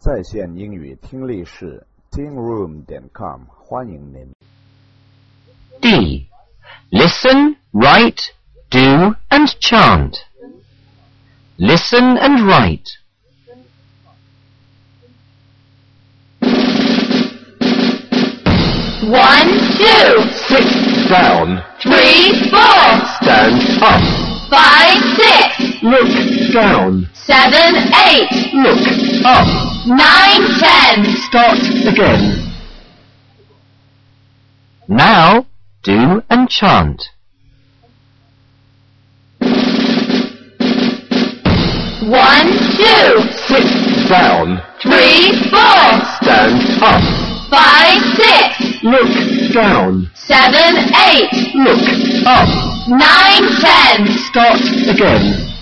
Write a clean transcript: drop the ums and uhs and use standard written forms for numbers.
在线英语听力室 tingroom.com 欢迎您。 D. Listen, write, do and chant. Listen and write. One, two, Sit down. 3, 4, Stand up. 5, 6, Look down. 7, 8, Look up. 9, 10. Start again. Now, do and chant. One, two, Sit down. 3, 4, Stand up. 5, 6, Look down. 7, 8, Look up. 9, 10. Start again.